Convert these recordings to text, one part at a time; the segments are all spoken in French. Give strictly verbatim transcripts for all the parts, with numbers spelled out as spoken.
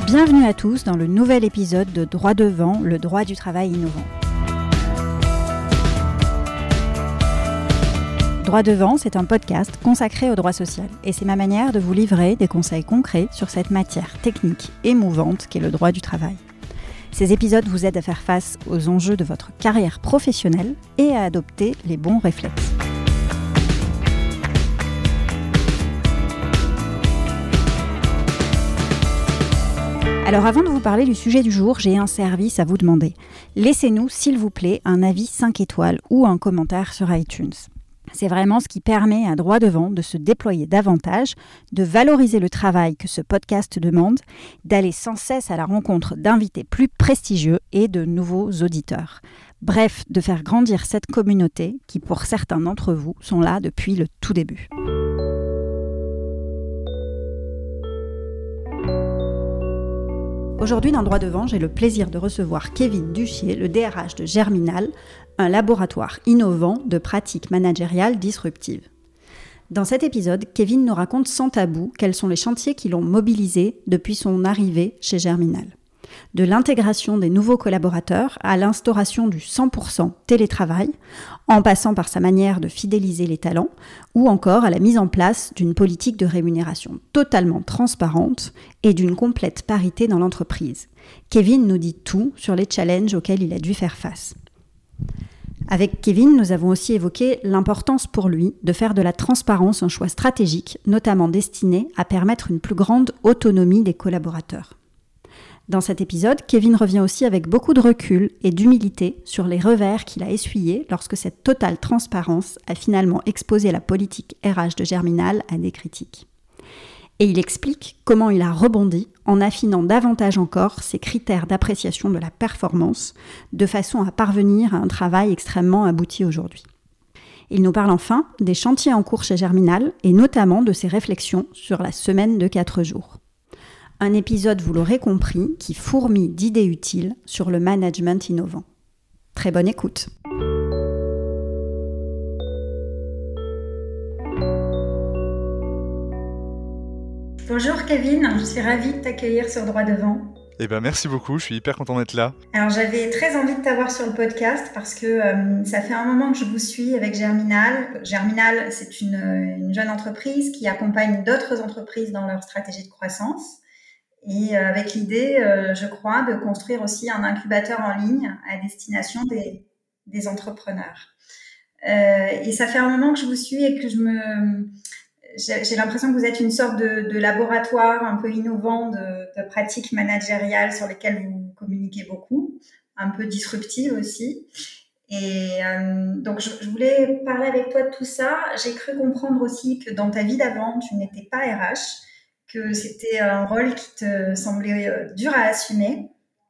Bienvenue à tous dans le nouvel épisode de Droit devant, le droit du travail innovant. Droit devant, c'est un podcast consacré au droit social et c'est ma manière de vous livrer des conseils concrets sur cette matière technique émouvante qu'est le droit du travail. Ces épisodes vous aident à faire face aux enjeux de votre carrière professionnelle et à adopter les bons réflexes. Alors avant de vous parler du sujet du jour, j'ai un service à vous demander. Laissez-nous, s'il vous plaît, un avis cinq étoiles ou un commentaire sur iTunes. C'est vraiment ce qui permet à Droit devant de se déployer davantage, de valoriser le travail que ce podcast demande, d'aller sans cesse à la rencontre d'invités plus prestigieux et de nouveaux auditeurs. Bref, de faire grandir cette communauté qui, pour certains d'entre vous, sont là depuis le tout début. Aujourd'hui, dans Droit devant, j'ai le plaisir de recevoir Kevin Duchier, le D R H de Germinal, un laboratoire innovant de pratiques managériales disruptives. Dans cet épisode, Kevin nous raconte sans tabou quels sont les chantiers qui l'ont mobilisé depuis son arrivée chez Germinal. De l'intégration des nouveaux collaborateurs à l'instauration du cent pour cent télétravail, en passant par sa manière de fidéliser les talents, ou encore à la mise en place d'une politique de rémunération totalement transparente et d'une complète parité dans l'entreprise. Kevin nous dit tout sur les challenges auxquels il a dû faire face. Avec Kevin, nous avons aussi évoqué l'importance pour lui de faire de la transparence un choix stratégique, notamment destiné à permettre une plus grande autonomie des collaborateurs. Dans cet épisode, Kevin revient aussi avec beaucoup de recul et d'humilité sur les revers qu'il a essuyés lorsque cette totale transparence a finalement exposé la politique R H de Germinal à des critiques. Et il explique comment il a rebondi en affinant davantage encore ses critères d'appréciation de la performance, de façon à parvenir à un travail extrêmement abouti aujourd'hui. Il nous parle enfin des chantiers en cours chez Germinal et notamment de ses réflexions sur la semaine de quatre jours. Un épisode, vous l'aurez compris, qui fourmille d'idées utiles sur le management innovant. Très bonne écoute. Bonjour Kevin, je suis ravie de t'accueillir sur Droit devant. Eh ben merci beaucoup, je suis hyper content d'être là. Alors j'avais très envie de t'avoir sur le podcast parce que euh, ça fait un moment que je vous suis avec Germinal. Germinal, c'est une, une jeune entreprise qui accompagne d'autres entreprises dans leur stratégie de croissance. Et avec l'idée, euh, je crois, de construire aussi un incubateur en ligne à destination des, des entrepreneurs. Euh, et ça fait un moment que je vous suis et que je me, j'ai, j'ai l'impression que vous êtes une sorte de, de laboratoire un peu innovant de, de pratiques managériales sur lesquelles vous communiquez beaucoup, un peu disruptives aussi. Et euh, donc, je, je voulais parler avec toi de tout ça. J'ai cru comprendre aussi que dans ta vie d'avant, tu n'étais pas R H, que c'était un rôle qui te semblait dur à assumer.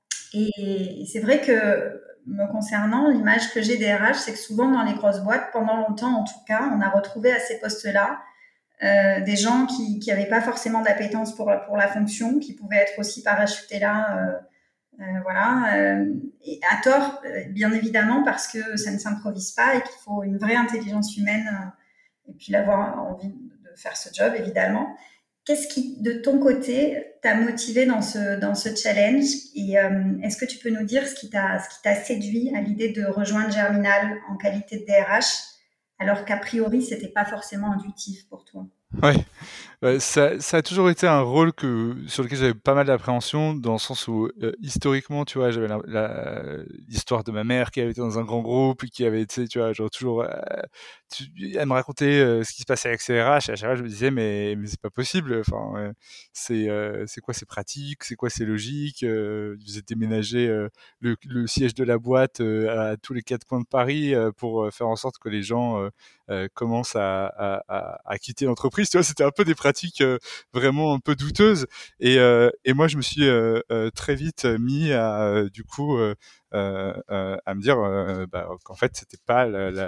Et c'est vrai que, me concernant, l'image que j'ai des R H, c'est que souvent dans les grosses boîtes, pendant longtemps en tout cas, on a retrouvé à ces postes-là euh, des gens qui qui avaient pas forcément d'appétence pour, pour la fonction, qui pouvaient être aussi parachutés là, euh, euh, voilà, euh, et à tort, bien évidemment, parce que ça ne s'improvise pas et qu'il faut une vraie intelligence humaine euh, et puis l'avoir envie de faire ce job, évidemment. Qu'est-ce qui, de ton côté, t'a motivé dans ce, dans ce challenge et euh, est-ce que tu peux nous dire ce qui t'a, ce qui t'a séduit à l'idée de rejoindre Germinal en qualité de D R H alors qu'a priori, c'était pas forcément intuitif pour toi? Ouais, euh, ça, ça a toujours été un rôle que, sur lequel j'avais pas mal d'appréhension, dans le sens où, euh, historiquement, tu vois, j'avais la, la- l'histoire de ma mère qui avait été dans un grand groupe, et qui avait été, tu vois, genre toujours, euh, tu- elle me racontait euh, ce qui se passait avec ses R H, et à chaque fois, je me disais, mais, mais c'est pas possible, enfin, euh, c'est, euh, c'est quoi ces pratiques, c'est quoi ces logiques, euh, ils faisaient déménager euh, le, le siège de la boîte euh, à tous les quatre coins de Paris euh, pour euh, faire en sorte que les gens euh, euh, commencent à, à, à, à quitter l'entreprise. Tu vois, c'était un peu des pratiques euh, vraiment un peu douteuses. Et, euh, et moi, je me suis euh, euh, très vite mis à, euh, du coup, euh, euh, euh, à me dire euh, bah, qu'en fait, c'était pas la, la,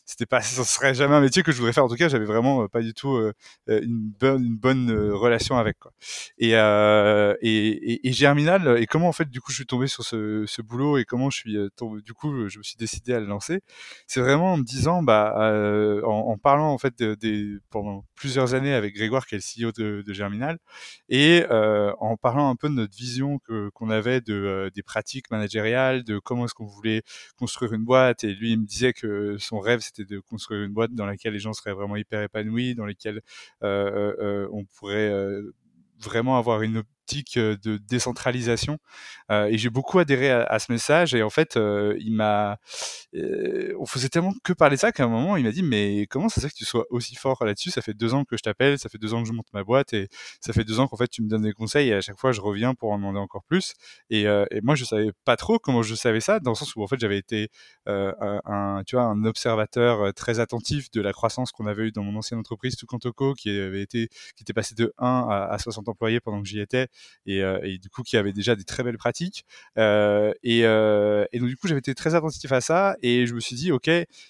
c'était pas, ce serait jamais un métier que je voudrais faire. En tout cas, j'avais vraiment euh, pas du tout euh, une bonne, une bonne euh, relation avec, quoi. Et, euh, et, et, et Germinal, et comment en fait du coup je suis tombé sur ce, ce boulot et comment je suis euh, tombé, du coup je me suis décidé à le lancer. C'est vraiment en me disant, bah, euh, en, en parlant en fait de, de- pendant plusieurs années avec Grégoire qui est le C E O de, de Germinal, et euh, en parlant un peu de notre vision que qu'on avait de euh, des pratiques managériales, de comment est-ce qu'on voulait construire une boîte. Et lui il me disait que son rêve c'était de construire une boîte dans laquelle les gens seraient vraiment hyper épanouis, dans lesquelles euh, euh, on pourrait euh, vraiment avoir une optique euh, de décentralisation. Euh, et j'ai beaucoup adhéré à, à ce message. Et en fait, euh, il m'a, euh, on faisait tellement que parler de ça qu'à un moment, il m'a dit, mais comment ça se fait que tu sois aussi fort là-dessus? Ça fait deux ans que je t'appelle, ça fait deux ans que je monte ma boîte, et ça fait deux ans qu'en fait tu me donnes des conseils, et à chaque fois je reviens pour en demander encore plus. Et, euh, et moi, je savais pas trop comment je savais ça, dans le sens où en fait j'avais été euh, un, un- tu vois, un observateur euh, très attentif de la croissance qu'on avait eue dans mon ancienne entreprise Tucantoco, qui avait été, qui était passé de un à, à soixante employés pendant que j'y étais, et, euh, et du coup qui avait déjà des très belles pratiques. Euh, et, euh, et donc du coup j'avais été très attentif à ça, et je me suis dit ok,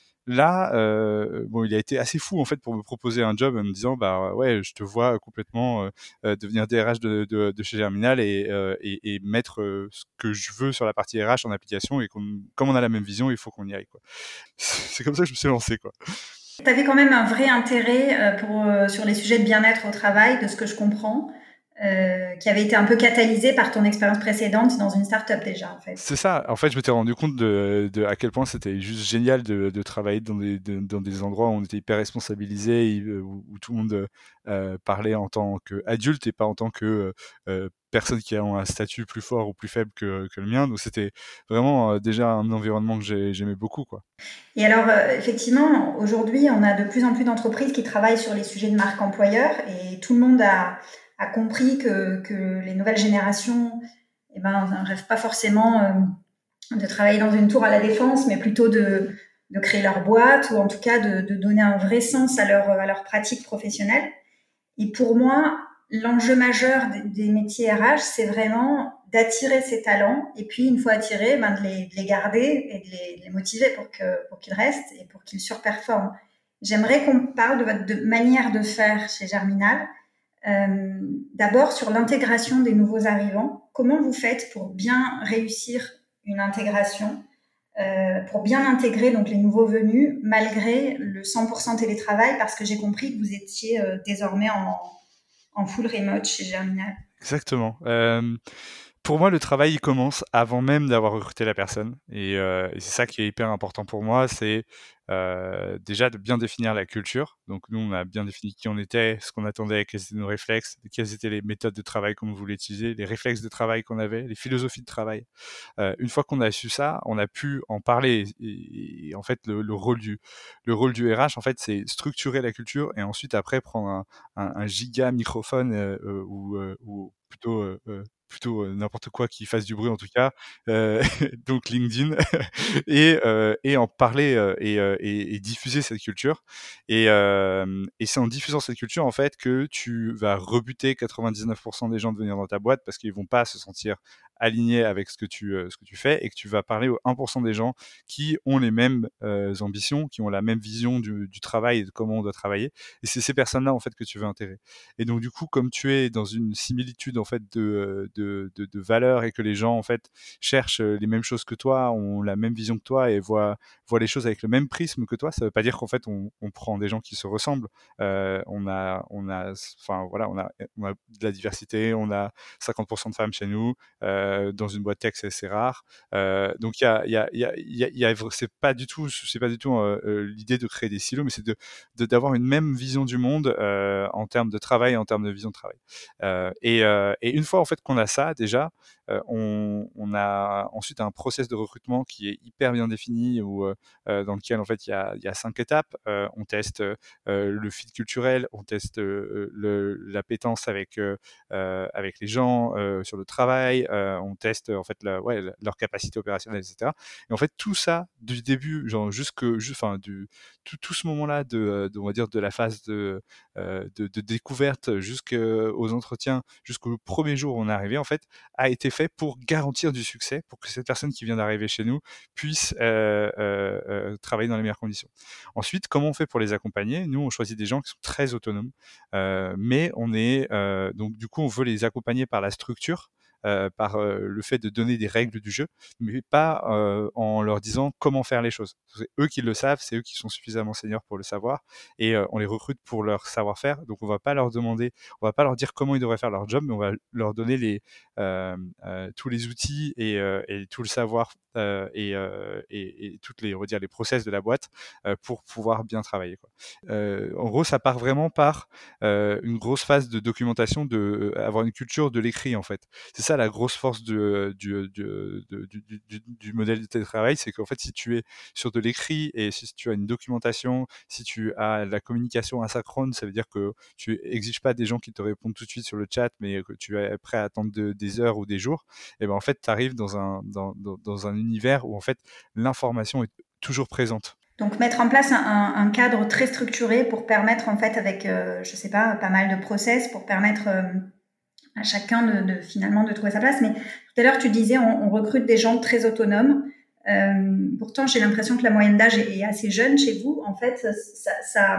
là euh, bon, il a été assez fou en fait pour me proposer un job en me disant bah ouais, je te vois complètement euh, euh, devenir D R H de, de, de chez Germinal, et, euh, et, et mettre euh, ce que je veux sur la partie R H en application, et qu'on, comme on a la même vision, il faut qu'on y aille, quoi. C'est comme ça que je me suis lancé, quoi. Tu avais quand même un vrai intérêt euh, pour, euh, sur les sujets de bien-être au travail, de ce que je comprends, euh, qui avait été un peu catalysé par ton expérience précédente dans une start-up déjà, en fait. C'est ça. En fait, je m'étais rendu compte de, de à quel point c'était juste génial de, de travailler dans des, de- dans des endroits où on était hyper responsabilisé, et, euh, où, où tout le monde euh, parlait en tant qu'adulte et pas en tant que euh, euh, personne qui a un statut plus fort ou plus faible que, que le mien. Donc c'était vraiment euh, déjà un environnement que j'ai- j'aimais beaucoup, quoi. Et alors, euh, effectivement, aujourd'hui, on a de plus en plus d'entreprises qui travaillent sur les sujets de marque employeur, et tout le monde a, a compris que, que les nouvelles générations, eh ben, ne rêvent pas forcément euh, de travailler dans une tour à la défense, mais plutôt de, de créer leur boîte, ou en tout cas de, de donner un vrai sens à leur, à leur pratique professionnelle. Et pour moi, l'enjeu majeur des, des métiers R H, c'est vraiment d'attirer ces talents, et puis une fois attirés, ben de, les, de les garder et de les, de les motiver pour que pour qu'ils restent et pour qu'ils surperforment. J'aimerais qu'on parle de votre de manière de faire chez Germinal. Euh, D'abord sur l'intégration des nouveaux arrivants. Comment vous faites pour bien réussir une intégration, euh, pour bien intégrer donc les nouveaux venus malgré le cent pour cent télétravail, parce que j'ai compris que vous étiez euh, désormais en, en full remote chez Germinal. Exactement. Euh, pour moi, le travail, il commence avant même d'avoir recruté la personne. Et, euh, et c'est ça qui est hyper important pour moi, c'est euh, déjà de bien définir la culture. Donc nous, on a bien défini qui on était, ce qu'on attendait, quels étaient nos réflexes, quelles étaient les méthodes de travail qu'on voulait utiliser, les réflexes de travail qu'on avait, les philosophies de travail. Euh, une fois qu'on a su ça, on a pu en parler. Et, et en fait, le, le rôle du le rôle du R H, en fait, c'est structurer la culture, et ensuite après prendre un, un, un giga microphone euh, euh, ou, euh, ou plutôt euh, euh, plutôt euh, n'importe quoi qui fasse du bruit en tout cas, euh, donc LinkedIn, et, euh, et en parler euh, et, euh, et, et diffuser cette culture. Et, euh, et c'est en diffusant cette culture en fait que tu vas rebuter quatre-vingt-dix-neuf pour cent des gens de venir dans ta boîte, parce qu'ils vont pas se sentir alignés avec ce que tu euh, ce que tu fais, et que tu vas parler aux un pour cent des gens qui ont les mêmes euh, ambitions, qui ont la même vision du, du travail et de comment on doit travailler. Et c'est ces personnes-là en fait que tu veux intégrer. Et donc du coup, comme tu es dans une similitude en fait de de, de, de valeurs, et que les gens en fait cherchent les mêmes choses que toi, ont la même vision que toi, et voient voient les choses avec le même prisme que toi, ça veut pas dire qu'en fait on, on prend des gens qui se ressemblent. Euh, on a on a enfin voilà, on a on a de la diversité, on a cinquante pour cent de femmes chez nous. Euh, dans une boîte tech, c'est assez rare. Euh, donc il y a il y a il y a, il y a, il y a c'est pas du tout c'est pas du tout euh, euh, l'idée de créer des silos, mais c'est de de- d'avoir une même vision du monde euh, en termes de travail, en termes de vision de travail. Euh, et, euh, et une fois en fait qu'on a ça déjà, euh, on, on a ensuite un process de recrutement qui est hyper bien défini, où, euh, dans lequel en fait il y a, il y a cinq étapes. Euh, on teste euh, le fit culturel, on teste euh, le, l'appétence avec euh, euh, avec les gens euh, sur le travail, euh, on teste en fait la, ouais, leur capacité opérationnelle, et cetera. Et en fait tout ça du début, genre jusque, juste, enfin du tout, tout ce moment-là de, de, on va dire de la phase de, euh, de, de découverte jusqu'aux entretiens, jusqu'au premier jour où on est arrivé, en fait, a été fait pour garantir du succès, pour que cette personne qui vient d'arriver chez nous puisse euh, euh, euh, travailler dans les meilleures conditions. Ensuite, comment on fait pour les accompagner? Nous, on choisit des gens qui sont très autonomes, euh, mais on est euh, donc du coup, on veut les accompagner par la structure, euh, par euh, le fait de donner des règles du jeu, mais pas euh, en leur disant comment faire les choses. C'est eux qui le savent, c'est eux qui sont suffisamment seniors pour le savoir, et euh, on les recrute pour leur savoir-faire. Donc on va pas leur demander, on va pas leur dire comment ils devraient faire leur job, mais on va leur donner les euh, euh, tous les outils et, euh, et tout le savoir euh, et, euh, et, et toutes les, on va dire, les process de la boîte euh, pour pouvoir bien travailler, quoi. Euh, en gros, ça part vraiment par euh, une grosse phase de documentation, de euh, avoir une culture de l'écrit en fait. C'est ça la grosse force du, du, du, du, du, du, du modèle de télétravail, c'est qu'en fait, si tu es sur de l'écrit et si tu as une documentation, si tu as la communication asynchrone, ça veut dire que tu exiges pas des gens qui te répondent tout de suite sur le chat, mais que tu es prêt à attendre de, des heures ou des jours. Et ben en fait, tu arrives dans un dans, dans, dans un univers où en fait l'information est toujours présente. Donc mettre en place un, un, un cadre très structuré pour permettre en fait avec euh, je sais pas pas mal de process pour permettre euh, à chacun de, de finalement de trouver sa place. Mais tout à l'heure tu disais on, on recrute des gens très autonomes. Euh, pourtant j'ai l'impression que la moyenne d'âge est, est assez jeune chez vous. En fait ça ça, ça,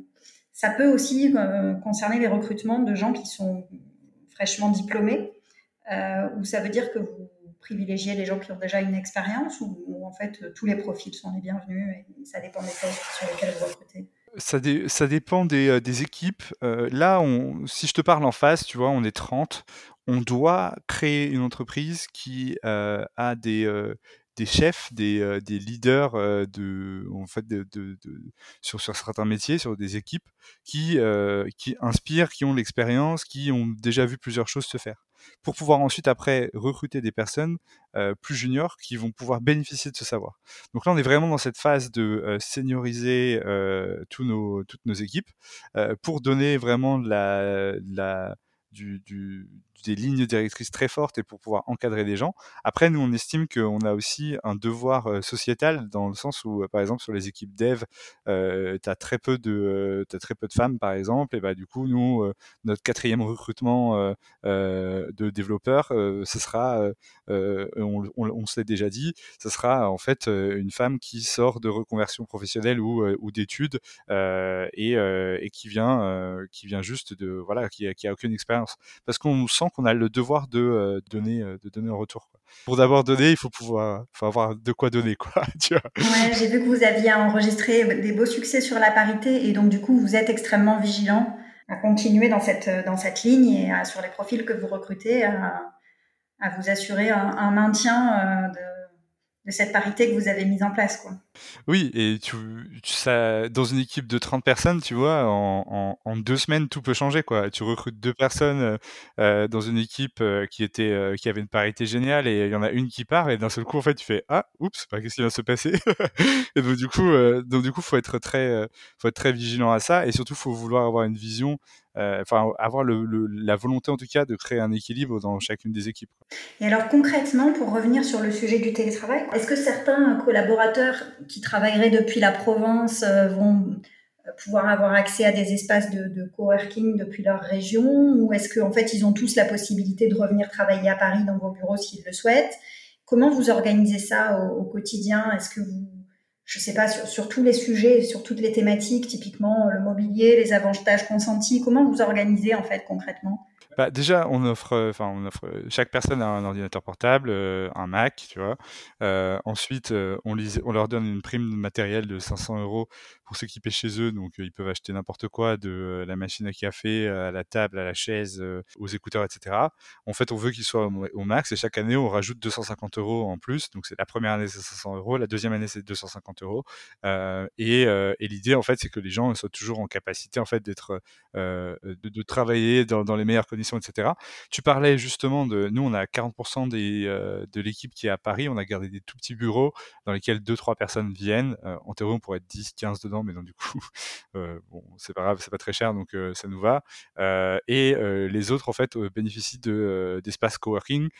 ça peut aussi euh, concerner les recrutements de gens qui sont fraîchement diplômés. Euh, ou ça veut dire que vous privilégiez les gens qui ont déjà une expérience ou, ou en fait tous les profils sont les bienvenus et ça dépend des postes sur lesquels vous recrutez? Ça, dé, ça dépend des, euh, des équipes. Euh, là, on, si je te parle en face, tu vois, on est trente. On doit créer une entreprise qui euh, a des, euh, des chefs, des, euh, des leaders euh, de, en fait, de, de, de, sur, sur certains métiers, sur des équipes qui, euh, qui inspirent, qui ont l'expérience, qui ont déjà vu plusieurs choses se faire. Pour pouvoir ensuite, après, recruter des personnes euh, plus juniors qui vont pouvoir bénéficier de ce savoir. Donc là, on est vraiment dans cette phase de euh, senioriser euh, tous nos, toutes nos équipes euh, pour donner vraiment de la, de la, du, du, des lignes directrices très fortes et pour pouvoir encadrer des gens. Après, nous, on estime qu'on a aussi un devoir euh, sociétal dans le sens où, euh, par exemple, sur les équipes dev, euh, tu as très peu de, euh, t'as très peu de femmes, par exemple, et bah du coup, nous, euh, notre quatrième recrutement euh, euh, de développeurs, euh, ce sera, euh, euh, on, on, on se l'est déjà dit, ce sera en fait euh, une femme qui sort de reconversion professionnelle ou, euh, ou d'études euh, et, euh, et qui vient, euh, qui vient juste de, voilà, qui, qui a aucune expérience, parce qu'on sent qu'on a le devoir de euh, donner, euh, de donner un retour, quoi. Pour d'abord donner, il faut pouvoir, faut avoir de quoi donner, quoi. Tu vois. Ouais, j'ai vu que vous aviez enregistré des beaux succès sur la parité et donc du coup vous êtes extrêmement vigilant à continuer dans cette dans cette ligne et à, sur les profils que vous recrutez à, à vous assurer un, un maintien euh, de, de cette parité que vous avez mise en place, quoi. Oui, et tu, tu- ça, dans une équipe de trente personnes, tu vois, en, en, en deux semaines, tout peut changer, quoi. Tu recrutes deux personnes euh, euh, dans une équipe euh, qui était, euh, qui avait une parité géniale et il y en a une qui part et d'un seul coup, en fait, tu fais, ah, oups, bah, qu'est-ce qui vient de se passer? Et donc, du coup, euh, donc, du coup, faut être très, euh, faut être très vigilant à ça et surtout, faut vouloir avoir une vision, euh, enfin, avoir le, le- la volonté, en tout cas, de créer un équilibre dans chacune des équipes, quoi. Et alors concrètement, pour revenir sur le sujet du télétravail, est-ce que certains collaborateurs qui travailleraient depuis la Provence euh, vont pouvoir avoir accès à des espaces de, de coworking depuis leur région, ou est-ce qu'en fait ils ont tous la possibilité de revenir travailler à Paris dans vos bureaux s'ils le souhaitent? Comment vous organisez ça au, au quotidien? Est-ce que vous, je sais pas, sur, sur tous les sujets, sur toutes les thématiques, typiquement le mobilier, les avantages consentis, comment vous organisez en fait concrètement? Bah, déjà, on offre, euh, enfin, on offre, euh, chaque personne a un ordinateur portable, euh, un Mac, tu vois. Euh, ensuite, euh, on, lise- on leur donne une prime matérielle de cinq cents euros pour s'équiper chez eux. Donc, euh, ils peuvent acheter n'importe quoi, de euh, la machine à café à la table, à la chaise, euh, aux écouteurs, et cetera. En fait, on veut qu'ils soient au, au max et chaque année, on rajoute deux cent cinquante euros en plus. Donc, c'est la première année, c'est cinq cents euros. La deuxième année, c'est deux cent cinquante euros. Euh, et euh, et l'idée, en fait, c'est que les gens soient toujours en capacité, en fait, d'être, euh, de, de travailler dans, dans les meilleures conditions, et cetera. Tu parlais justement de, nous on a quarante pour cent des, euh, de l'équipe qui est à Paris, on a gardé des tout petits bureaux dans lesquels deux trois personnes viennent. Euh, en théorie on pourrait être dix quinze dedans, mais donc du coup euh, bon c'est pas grave, c'est pas très cher, donc euh, ça nous va. Euh, et euh, les autres en fait euh, bénéficient de euh, d'espaces coworking.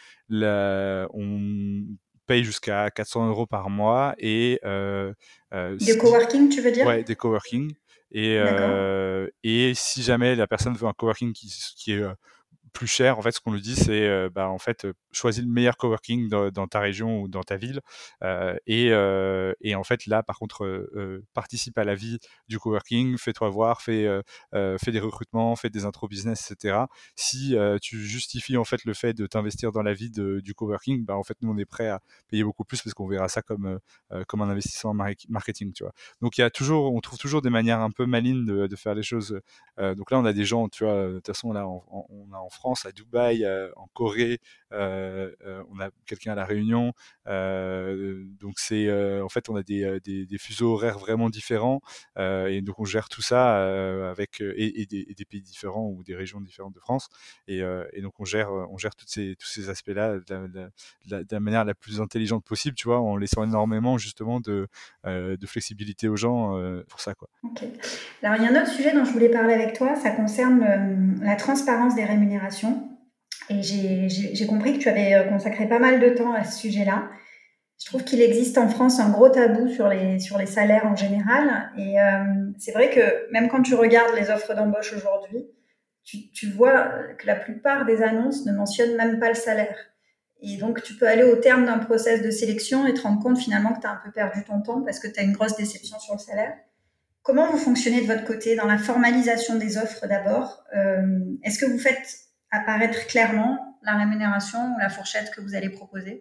Là, on paye jusqu'à quatre cents euros par mois et euh, euh, Des si, coworking, tu veux dire? ouais, des coworking. Et, D'accord. euh, et si jamais la personne veut un coworking qui, qui est euh, plus cher. En fait, ce qu'on nous dit, c'est euh, bah, en fait, euh, choisis le meilleur coworking dans, dans ta région ou dans ta ville. Euh, et, euh, et en fait, là, par contre, euh, euh, participe à la vie du coworking, fais-toi voir, fais, euh, euh, fais des recrutements, fais des intro business, et cetera. Si euh, tu justifies en fait le fait de t'investir dans la vie de, du coworking, bah, en fait, nous, on est prêt à payer beaucoup plus parce qu'on verra ça comme, euh, comme un investissement marketing, tu vois. Donc, il y a toujours, on trouve toujours des manières un peu malines de, de faire les choses. Euh, donc là, on a des gens, tu vois, de toute façon, là, on, on a en France, à Dubaï, euh, en Corée, euh, euh, on a quelqu'un à La Réunion. Euh, donc, c'est, euh, en fait, on a des, des, des fuseaux horaires vraiment différents. Euh, et donc, on gère tout ça euh, avec, et, et, des, et des pays différents ou des régions différentes de France. Et, euh, et donc, on gère, on gère toutes ces, tous ces aspects-là de la, de, la, de la manière la plus intelligente possible, tu vois, en laissant énormément, justement, de, euh, de flexibilité aux gens euh, pour ça, quoi. Ok. Alors, il y a un autre sujet dont je voulais parler avec toi, ça concerne euh, la transparence des rémunérations. Et j'ai, j'ai, j'ai compris que tu avais consacré pas mal de temps à ce sujet-là. Je trouve qu'il existe en France un gros tabou sur les, sur les salaires en général. Et euh, c'est vrai que même quand tu regardes les offres d'embauche aujourd'hui, tu, tu vois que la plupart des annonces ne mentionnent même pas le salaire. Et donc, tu peux aller au terme d'un process de sélection et te rendre compte finalement que tu as un peu perdu ton temps parce que tu as une grosse déception sur le salaire. Comment vous fonctionnez de votre côté dans la formalisation des offres d'abord? euh, Est-ce que vous faites apparaître clairement la rémunération ou la fourchette que vous allez proposer?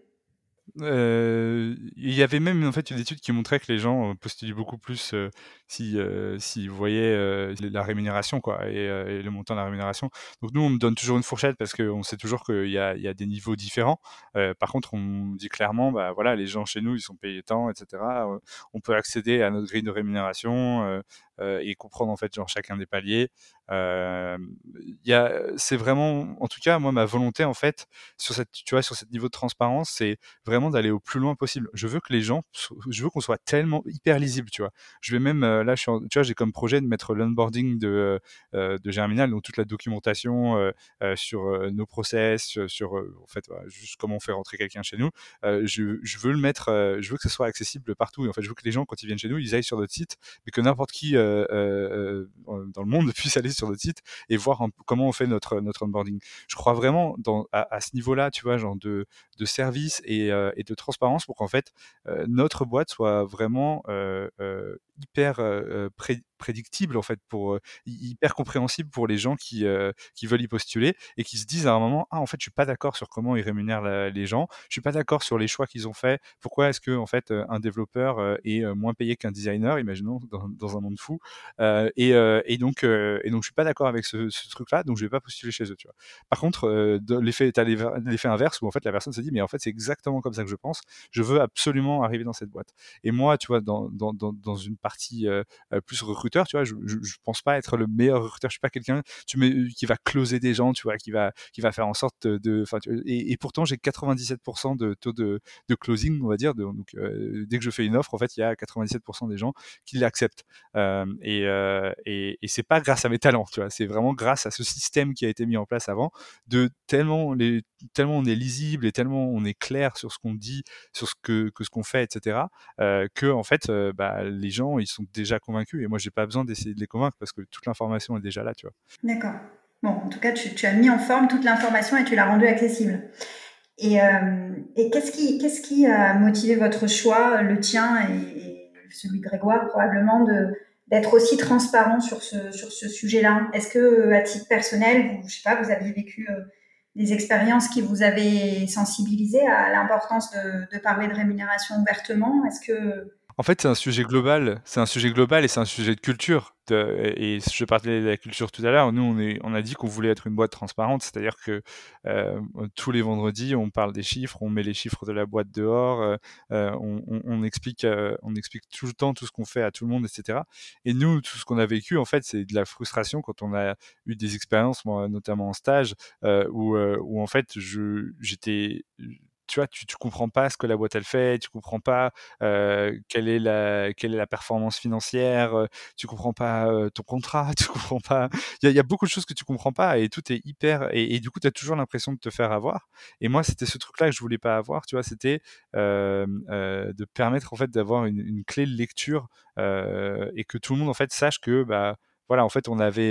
Euh, il y avait même en fait une étude qui montrait que les gens euh, postulaient beaucoup plus euh, si euh, s'ils voyaient euh, la rémunération quoi et, euh, et le montant de la rémunération. Donc nous on me donne toujours une fourchette parce qu'on sait toujours qu'il y a, il y a des niveaux différents. Euh, par contre on dit clairement bah voilà les gens chez nous ils sont payés tant et cetera. Euh, on peut accéder à notre grille de rémunération euh, euh, et comprendre en fait genre chacun des paliers. Euh, il y a c'est vraiment en tout cas moi ma volonté en fait sur cette tu vois sur ce niveau de transparence c'est vraiment d'aller au plus loin possible. Je veux que les gens, je veux qu'on soit tellement hyper lisible, tu vois. Je vais même, euh, là, je suis en- tu vois, j'ai comme projet de mettre l'onboarding de, euh, de Germinal, donc toute la documentation euh, euh, sur euh, nos process, euh, sur, euh, en fait, voilà, juste comment on fait rentrer quelqu'un chez nous. Euh, je, je veux le mettre, euh, je veux que ce soit accessible partout. Et en fait, je veux que les gens, quand ils viennent chez nous, ils aillent sur notre site, mais que n'importe qui euh, euh, euh, dans le monde puisse aller sur notre site et voir un peu comment on fait notre, notre onboarding. Je crois vraiment dans, à, à ce niveau-là, tu vois, genre de, de service et, euh, et de transparence pour qu'en fait euh, notre boîte soit vraiment euh, euh, hyper euh, pré- prédictible en fait pour euh, hyper compréhensible pour les gens qui euh, qui veulent y postuler et qui se disent à un moment ah en fait je suis pas d'accord sur comment ils rémunèrent la, les gens, je suis pas d'accord sur les choix qu'ils ont fait, pourquoi est-ce que en fait un développeur euh, est moins payé qu'un designer, imaginons dans, dans un monde fou euh, et, euh, et donc euh, et donc je suis pas d'accord avec ce, ce truc là donc je vais pas postuler chez eux, tu vois. Par contre euh, l'effet t'as l'effet inverse où en fait la personne se dit mais en fait c'est exactement comme ça que je pense, je veux absolument arriver dans cette boîte. Et moi tu vois dans dans dans, dans une partie euh, plus recruteur, tu vois, je, je, je pense pas être le meilleur recruteur, je suis pas quelqu'un tu mets, qui va closer des gens, tu vois, qui va qui va faire en sorte de enfin et, et pourtant j'ai quatre-vingt-dix-sept pour cent de taux de, de closing on va dire de, donc euh, dès que je fais une offre en fait il y a quatre-vingt-dix-sept pour cent des gens qui l'acceptent euh, et, euh, et et c'est pas grâce à mes talents, tu vois, c'est vraiment grâce à ce système qui a été mis en place avant de tellement les tellement on est lisible et tellement on est clair sur ce qu'on dit, sur ce que, que ce qu'on fait, et cetera. Euh, que en fait, euh, bah, les gens ils sont déjà convaincus et moi j'ai pas besoin d'essayer de les convaincre parce que toute l'information est déjà là, tu vois. D'accord. Bon, en tout cas, tu, tu as mis en forme toute l'information et tu l'as rendue accessible. Et, euh, et qu'est-ce qui, qu'est-ce qui a motivé votre choix, le tien et, et celui de Grégoire probablement, de d'être aussi transparent sur ce sur ce sujet-là? Est-ce que à titre personnel, vous, je sais pas, vous aviez vécu euh, des expériences qui vous avaient sensibilisé à l'importance de, de parler de rémunération ouvertement? Est-ce que En fait, c'est un sujet global, c'est un sujet global et c'est un sujet de culture. De- et je parlais de la culture tout à l'heure. Nous, on est, on a dit qu'on voulait être une boîte transparente, c'est-à-dire que euh, tous les vendredis, on parle des chiffres, on met les chiffres de la boîte dehors, euh, euh, on, on- on explique, euh, on explique tout le temps tout ce qu'on fait à tout le monde, et cetera. Et nous, tout ce qu'on a vécu, en fait, c'est de la frustration quand on a eu des expériences, moi, notamment en stage, euh, où, euh, où en fait, je, j'étais tu vois, tu, tu comprends pas ce que la boîte elle fait, tu comprends pas euh, quelle est la quelle est la performance financière, euh, tu comprends pas euh, ton contrat, tu comprends pas. Il y a, il y a beaucoup de choses que tu comprends pas et tout est hyper et, et du coup tu as toujours l'impression de te faire avoir. Et moi c'était ce truc-là que je voulais pas avoir, tu vois, c'était euh, euh, de permettre en fait d'avoir une, une clé de lecture euh, et que tout le monde en fait sache que bah voilà, en fait, on avait euh,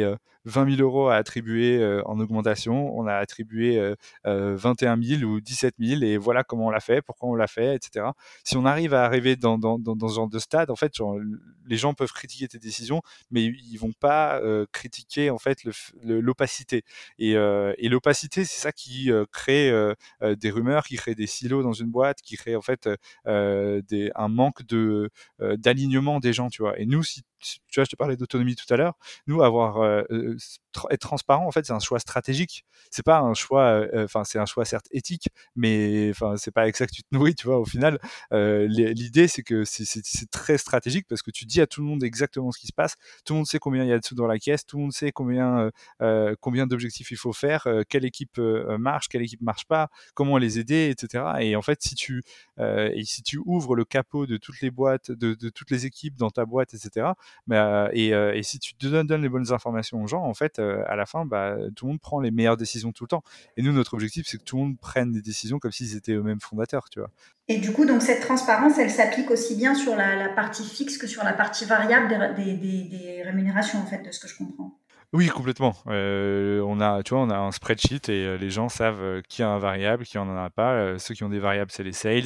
vingt mille euros à attribuer euh, en augmentation, on a attribué euh, euh, vingt et un mille ou dix-sept mille et voilà comment on l'a fait, pourquoi on l'a fait, et cetera. Si on arrive à arriver dans, dans, dans, dans ce genre de stade, en fait, genre, les gens peuvent critiquer tes décisions, mais ils vont pas euh, critiquer en fait le, le, l'opacité. Et, euh, et l'opacité, c'est ça qui euh, crée euh, euh, des rumeurs, qui crée des silos dans une boîte, qui crée en fait euh, des, un manque de euh, d'alignement des gens, tu vois. Et nous, si tu vois, je te parlais d'autonomie tout à l'heure. Nous, avoir euh, tra- être transparent, en fait, c'est un choix stratégique. C'est pas un choix, enfin, euh, c'est un choix certes éthique, mais enfin, c'est pas avec ça que tu te nourris, tu vois. Au final, euh, l'idée, c'est que c'est, c'est, c'est très stratégique parce que tu dis à tout le monde exactement ce qui se passe. Tout le monde sait combien il y a de sous dans la caisse. Tout le monde sait combien, euh, euh, combien d'objectifs il faut faire, euh, quelle équipe euh, marche, quelle équipe marche pas, comment les aider, et cetera. Et en fait, si tu euh, et si tu ouvres le capot de toutes les boîtes, de, de toutes les équipes dans ta boîte, et cetera. Bah, et, euh, et si tu te donnes, donnes les bonnes informations aux gens, en fait, euh, à la fin, bah, tout le monde prend les meilleures décisions tout le temps. Et nous, notre objectif, c'est que tout le monde prenne des décisions comme s'ils étaient eux-mêmes fondateurs, tu vois. Et du coup, donc cette transparence, elle s'applique aussi bien sur la, la partie fixe que sur la partie variable des, des, des, des rémunérations, en fait, de ce que je comprends. Oui, complètement. Euh, on a, tu vois, on a un spreadsheet et euh, les gens savent euh, qui a un variable, qui en en a pas. Euh, ceux qui ont des variables, c'est les sales.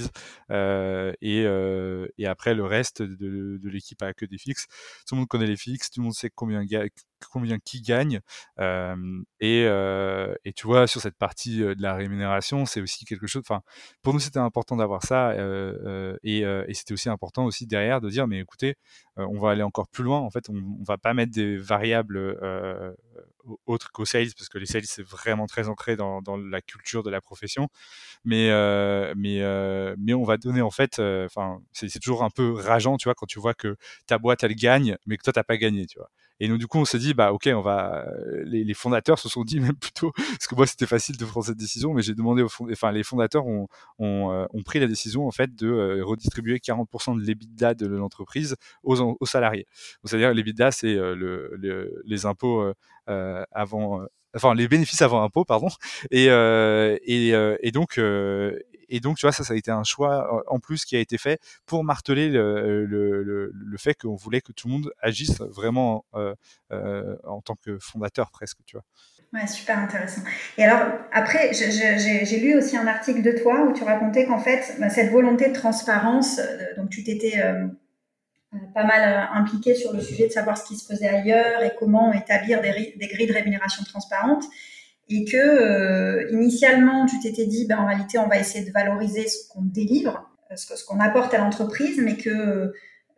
Euh, et, euh, et après, le reste de, de l'équipe a que des fixes. Tout le monde connaît les fixes, tout le monde sait combien, ga- combien qui gagne. Euh, et, euh, et tu vois, sur cette partie euh, de la rémunération, c'est aussi quelque chose. Enfin, pour nous, c'était important d'avoir ça. Euh, euh, et, euh, et c'était aussi important aussi derrière de dire, mais écoutez, euh, on va aller encore plus loin. En fait, on, on va pas mettre des variables euh, autres qu'aux sales, parce que les sales, c'est vraiment très ancré dans, dans la culture de la profession. Mais, euh, mais, euh, mais on va donner, en fait, enfin, euh, c'est, c'est toujours un peu rageant, tu vois, quand tu vois que ta boîte, elle gagne, mais que toi, t'as pas gagné, tu vois. Et donc, du coup, on s'est dit, bah, ok, on va. Les, les fondateurs se sont dit même plutôt, parce que moi, c'était facile de prendre cette décision, mais j'ai demandé aux fond... enfin, les fondateurs ont, ont, euh, ont pris la décision, en fait, de euh, redistribuer quarante pour cent de l'EBITDA de l'entreprise aux, aux salariés. Donc, c'est-à-dire, l'EBITDA, c'est euh, le, le, les impôts euh, avant. Euh, enfin, les bénéfices avant impôt, pardon. Et, euh, et, euh, et donc, euh, et donc, tu vois, ça, ça a été un choix en plus qui a été fait pour marteler le, le, le, le fait qu'on voulait que tout le monde agisse vraiment euh, euh, en tant que fondateur presque, tu vois. Ouais, super intéressant. Et alors, après, je- je- j'ai j'ai lu aussi un article de toi où tu racontais qu'en fait, bah, cette volonté de transparence, euh, donc tu t'étais euh, euh, pas mal euh, impliqué sur le sujet de savoir ce qui se faisait ailleurs et comment établir des, ri- des grilles de rémunération transparentes. Et que euh, initialement, tu t'étais dit, ben, en réalité, on va essayer de valoriser ce qu'on délivre, ce que- ce qu'on apporte à l'entreprise, mais que euh,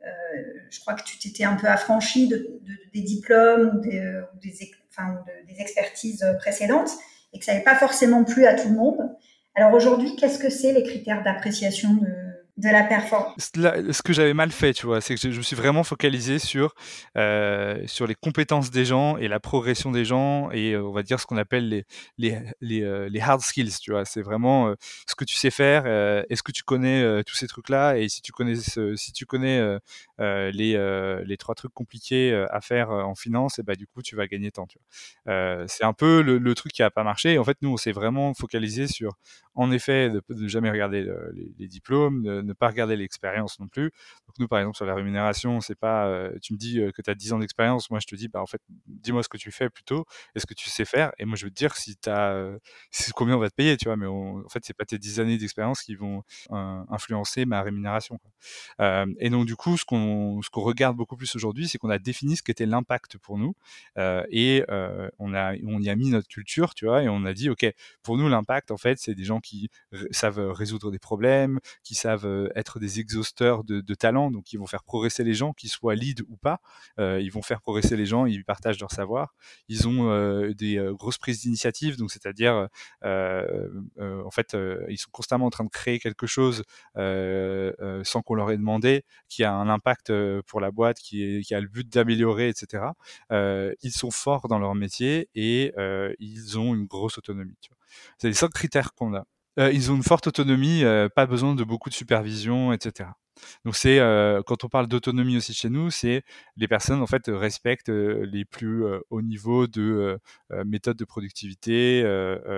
je crois que tu t'étais un peu affranchi de, de- des diplômes ou des, euh, ou des, enfin, de- des expertises précédentes et que ça n'avait pas forcément plu à tout le monde. Alors aujourd'hui, qu'est-ce que c'est les critères d'appréciation de, de la performance? Là, ce que j'avais mal fait, tu vois, c'est que je, je me suis vraiment focalisé sur euh, sur les compétences des gens et la progression des gens et euh, on va dire ce qu'on appelle les les les, euh, les hard skills, tu vois. C'est vraiment euh, ce que tu sais faire. Euh, est-ce que tu connais euh, tous ces trucs-là et si tu connais ce, si tu connais euh, euh, les euh, les trois trucs compliqués euh, à faire euh, en finance, et bah du coup tu vas gagner tant, tu vois. Euh, c'est un peu le, le truc qui a pas marché. Et en fait, nous, on s'est vraiment focalisé sur, en effet, de, de jamais regarder le, les, les diplômes, de ne pas regarder l'expérience non plus. Donc nous, par exemple, sur la rémunération, c'est pas, euh, tu me dis euh, que tu as dix ans d'expérience, moi je te dis, bah en fait, dis-moi ce que tu fais plutôt, et ce que tu sais faire, et moi je veux te dire si tu as, euh, si, combien on va te payer, tu vois, mais on, en fait, c'est pas tes dix années d'expérience qui vont euh, influencer ma rémunération, quoi. Euh, et donc du coup, ce qu'on ce qu'on regarde beaucoup plus aujourd'hui, c'est qu'on a défini ce qu'était l'impact pour nous, euh, et euh, on a on y a mis notre culture, tu vois, et on a dit ok, pour nous l'impact en fait, c'est des gens qui r- savent résoudre des problèmes, qui savent euh, être des exhausteurs de, de talents, donc ils vont faire progresser les gens, qu'ils soient lead ou pas, euh, ils vont faire progresser les gens, ils partagent leur savoir, ils ont euh, des euh, grosses prises d'initiative, donc c'est-à-dire euh, euh, en fait euh, ils sont constamment en train de créer quelque chose euh, euh, sans qu'on leur ait demandé, qui a un impact euh, pour la boîte, qui, est, qui a le but d'améliorer, et cetera. Euh, ils sont forts dans leur métier et euh, ils ont une grosse autonomie. Tu vois. C'est les cinq critères qu'on a. Euh, ils ont une forte autonomie, euh, pas besoin de beaucoup de supervision, et cetera. Donc c'est euh, quand on parle d'autonomie aussi chez nous, c'est les personnes en fait respectent euh, les plus euh, hauts niveaux de euh, euh, méthodes de productivité, euh, euh,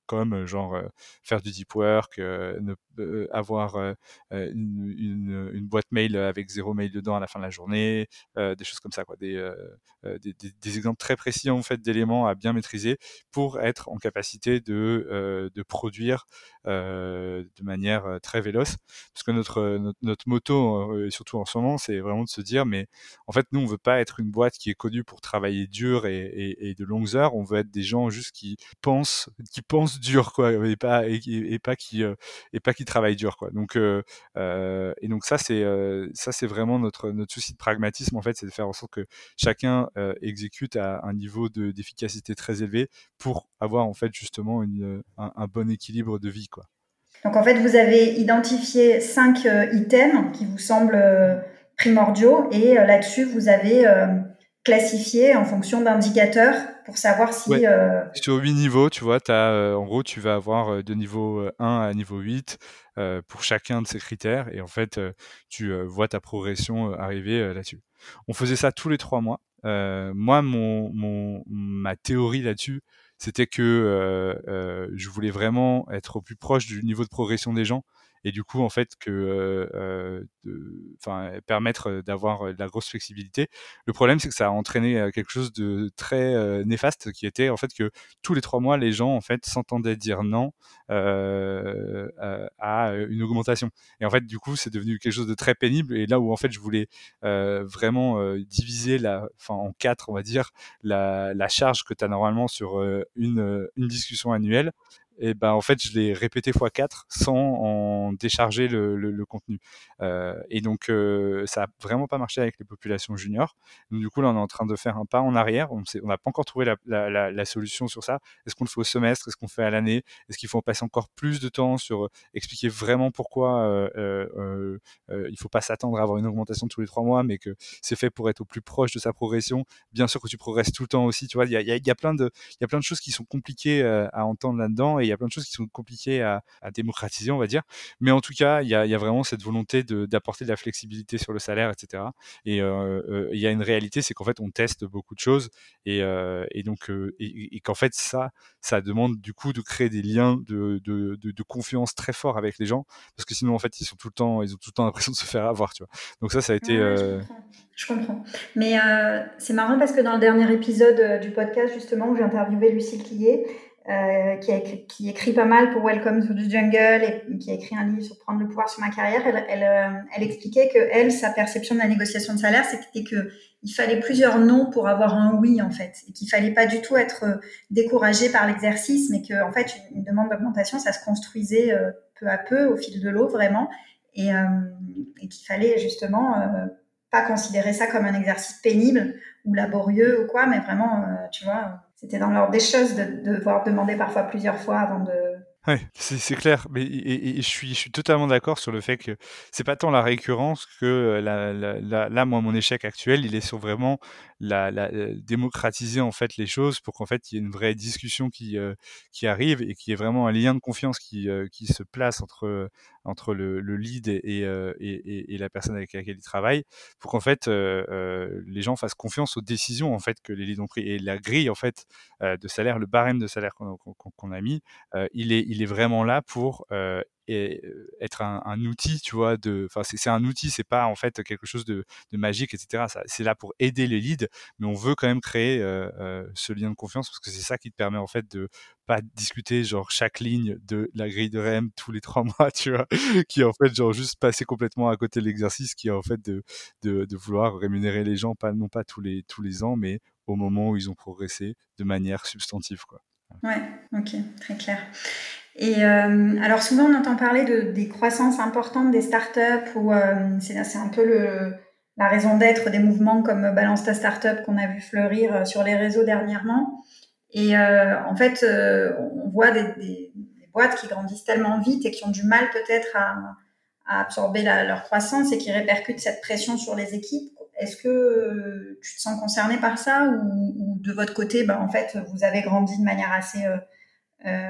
comme euh, genre euh, faire du deep work, euh, ne, euh, avoir euh, une, une, une boîte mail avec zéro mail dedans à la fin de la journée, euh, des choses comme ça, quoi, des, euh, euh, des, des, des exemples très précis en fait d'éléments à bien maîtriser pour être en capacité de, euh, de produire euh, de manière euh, très véloce. Parce que notre, notre, notre motto, euh, et surtout en ce moment, c'est vraiment de se dire, mais en fait, nous, on veut pas être une boîte qui est connue pour travailler dur et, et, et de longues heures. On veut être des gens juste qui pensent, qui pensent dur, quoi, et pas et, et pas qui euh, et pas qui travaillent dur, quoi. Donc euh, euh, et donc ça, c'est euh, ça, c'est vraiment notre notre souci de pragmatisme, en fait, c'est de faire en sorte que chacun euh, exécute à un niveau de, d'efficacité très élevé pour avoir en fait justement une, un, un bon équilibre de vie, quoi. Donc en fait, vous avez identifié cinq euh, items qui vous semblent euh, primordiaux et euh, là-dessus, vous avez euh, classifié en fonction d'indicateurs pour savoir Ouais. si... Euh... Sur huit niveaux, tu vois, t'as, euh, en gros, tu vas avoir euh, de niveau euh, un à niveau huit euh, pour chacun de ces critères et en fait, euh, tu euh, vois ta progression euh, arriver euh, là-dessus. On faisait ça tous les trois mois. Euh, moi, mon, mon, ma théorie là-dessus, c'était que euh, euh, je voulais vraiment être au plus proche du niveau de progression des gens et du coup, en fait, que, euh, euh, de, enfin, permettre d'avoir euh, de la grosse flexibilité. Le problème, c'est que ça a entraîné euh, quelque chose de très euh, néfaste, qui était en fait que tous les trois mois, les gens en fait s'entendaient dire non euh, euh, à une augmentation. Et en fait, du coup, c'est devenu quelque chose de très pénible. Et là où en fait, je voulais euh, vraiment euh, diviser la, enfin, en quatre, on va dire, la, la charge que tu as normalement sur euh, une, une discussion annuelle. Et ben en fait, je l'ai répété fois quatre sans en décharger le, le, le contenu. Euh, et donc, euh, ça a vraiment pas marché avec les populations juniors. Donc, du coup, là, on est en train de faire un pas en arrière. On n'a pas encore trouvé la, la, la, la solution sur ça. Est-ce qu'on le fait au semestre? Est-ce qu'on le fait à l'année? Est-ce qu'il faut passer encore plus de temps sur euh, expliquer vraiment pourquoi euh, euh, euh, il ne faut pas s'attendre à avoir une augmentation tous les trois mois, mais que c'est fait pour être au plus proche de sa progression. Bien sûr que tu progresses tout le temps aussi. Tu vois, il y a, y, a, y, a plein de, y a plein de choses qui sont compliquées euh, à entendre là-dedans et il y a plein de choses qui sont compliquées à, à démocratiser, on va dire. Mais en tout cas, il y a, y a vraiment cette volonté de, d'apporter de la flexibilité sur le salaire, et cetera. Et il euh, euh, y a une réalité, c'est qu'en fait, on teste beaucoup de choses et, euh, et donc euh, et, et qu'en fait, ça, ça demande du coup de créer des liens de, de, de, de confiance très forts avec les gens, parce que sinon, en fait, ils sont tout le temps, ils ont tout le temps l'impression de se faire avoir, tu vois. Donc ça, ça a été. Ouais, ouais, je Euh... comprends. Je comprends. Mais euh, c'est marrant parce que dans le dernier épisode euh, du podcast, justement, où j'ai interviewé Lucille Quillet, euh, qui, a écrit, qui écrit pas mal pour Welcome to the Jungle et qui a écrit un livre sur prendre le pouvoir sur ma carrière, elle, elle, euh, elle expliquait que elle, sa perception de la négociation de salaire, c'était que il fallait plusieurs non pour avoir un oui, en fait, et qu'il fallait pas du tout être découragé par l'exercice, mais que en fait, une, une demande d'augmentation, ça se construisait euh, peu à peu au fil de l'eau, vraiment, et, euh, et qu'il fallait justement euh, pas considérer ça comme un exercice pénible ou laborieux ou quoi, mais vraiment, euh, tu vois, c'était dans l'ordre des choses de, de devoir demander parfois plusieurs fois avant de... Ouais, c'est, c'est clair. Mais et, et, et je suis, je suis totalement d'accord sur le fait que c'est pas tant la récurrence que la, la, la, là, moi, mon échec actuel, il est sur vraiment la, la, la démocratiser en fait les choses pour qu'en fait il y ait une vraie discussion qui euh, qui arrive et qu'il y ait vraiment un lien de confiance qui euh, qui se place entre entre le, le lead et, et, et, et la personne avec laquelle il travaille, pour qu'en fait euh, euh, les gens fassent confiance aux décisions en fait que les leads ont pris et la grille en fait euh, de salaire, le barème de salaire qu'on, qu'on, qu'on a mis, euh, il est il est vraiment là pour euh, et être un, un outil, tu vois, de, enfin c'est, c'est un outil, c'est pas en fait quelque chose de, de magique, et cetera. Ça, c'est là pour aider les leads, mais on veut quand même créer euh, euh, ce lien de confiance parce que c'est ça qui te permet en fait de pas discuter genre chaque ligne de la grille de R E M tous les trois mois, tu vois, qui est en fait genre juste passer complètement à côté de l'exercice, qui est en fait de, de, de vouloir rémunérer les gens, pas non pas tous les tous les ans, mais au moment où ils ont progressé de manière substantive, quoi. Ouais, ok, très clair. Et euh, alors souvent on entend parler de, des croissances importantes des startups où euh, c'est, c'est un peu le, la raison d'être des mouvements comme Balance ta startup qu'on a vu fleurir sur les réseaux dernièrement. Et euh, en fait, euh, on voit des, des, des boîtes qui grandissent tellement vite et qui ont du mal peut-être à, à absorber la, leur croissance et qui répercutent cette pression sur les équipes. Est-ce que euh, tu te sens concerné par ça ou, ou de votre côté, ben, en fait, vous avez grandi de manière assez euh, euh,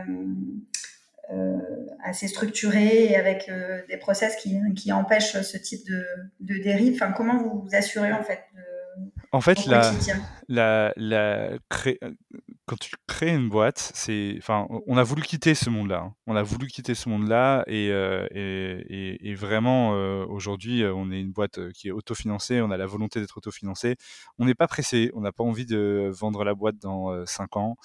euh, assez structurée et avec euh, des process qui, qui empêchent ce type de, de dérive. Enfin, comment vous vous assurez en fait de, En fait, au la, quotidien? la, la cré... quand tu crées une boîte, c'est, enfin, on on a voulu quitter ce monde-là, hein. On a voulu quitter ce monde-là et heu et et et vraiment, heu, aujourd'hui, heu, on est une boîte, heu, qui est autofinancée. On a la volonté d'être autofinancé. On n'est pas pressé. On n'a pas envie de vendre la boîte dans, heu, cinq ans.